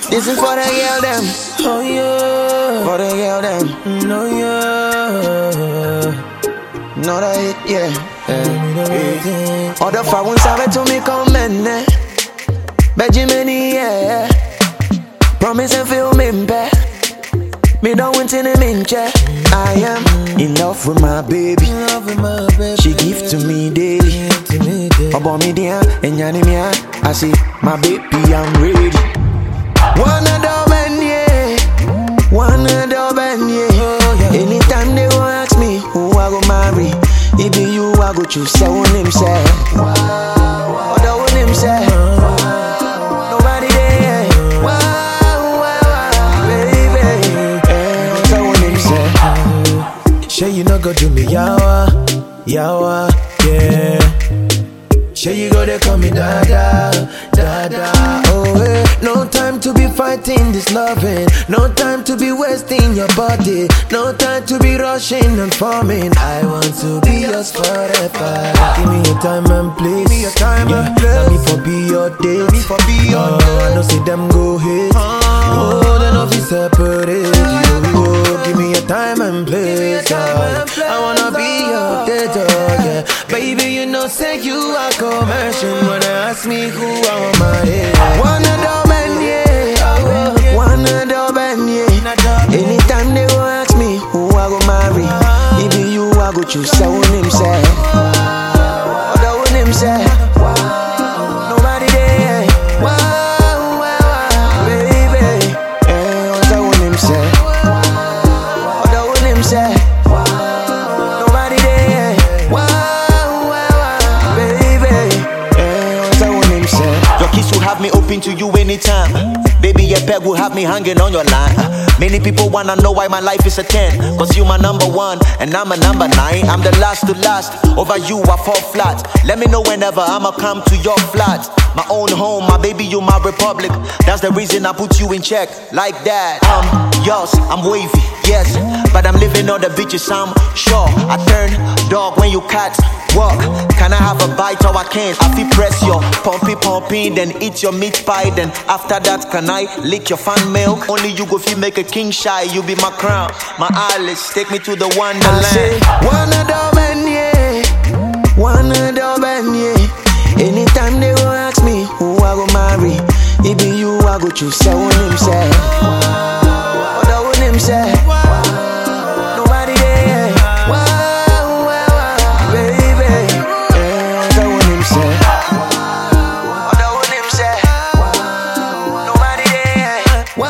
This is for the girl them. Oh yeah. For the girl them. No yeah. No that it, yeah. Other far ones have it to me come in. Benjamin, yeah. Promise and feel me back. Me don't want any minche. I am in love with my baby. She give to me daily. About me there and Yanimia. I say, my baby, I'm ready. One of them, yeah. One of them, yeah. Anytime they go ask me who I go marry, it be you I go choose. Say one him say. Other one him say. Nobody there. Sure you no go do me yawa, yawa, yeah. Sure you go there call me dada, dada. Oh hey, no time to be fighting this loving, no time to be wasting your body, no time to be rushing and forming. I want to be yours forever. Give me your time and place. Give me your time and place. Let me for be your date. Let me for be your date. I know see them go hate. Oh, they no be separate. Give me your time and place. I wanna be your date, yeah. Baby, you know, say you are commercial when they ask me who I want my head. One of them, yeah. One of them, yeah. Anytime they go ask me who I go marry, it be you I go choose. Say one him say. Other one him say. Nobody there. Baby. Other one him say. Other one him say. Nobody there. Baby. Other one him say. Your kiss will have me open to you anytime. Baby, your pet will have me hanging on your line. Many people wanna know why my life is a 10. Cause you my number 1 and I'm a number 9. I'm the last to last, over you I fall flat. Let me know whenever I'ma come to your flat. My own home, my baby, you my republic. That's the reason I put you in check, like that. Yours, I'm wavy, yes, but I'm living on the beaches, I'm sure. I turn dog when you cat walk. Can I have a bite or I can't? I feel press your pumpy, then eat your meat pie. Then after that, can I lick your fan milk? Only you go feel make a king shy. You be my crown, my eyelids, take me to the wonderland. I say, one of them, yeah. One of them, yeah. Anytime they go ask me who I go marry, it be you I go choose. Say one him say. Other one him say. Nobody there. Baby. Other one him say. Other one him say. Nobody there.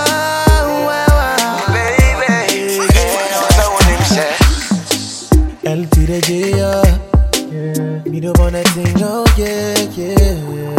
Baby. Other one him say. L to the J, yeah. Me the one that sing, oh yeah, yeah.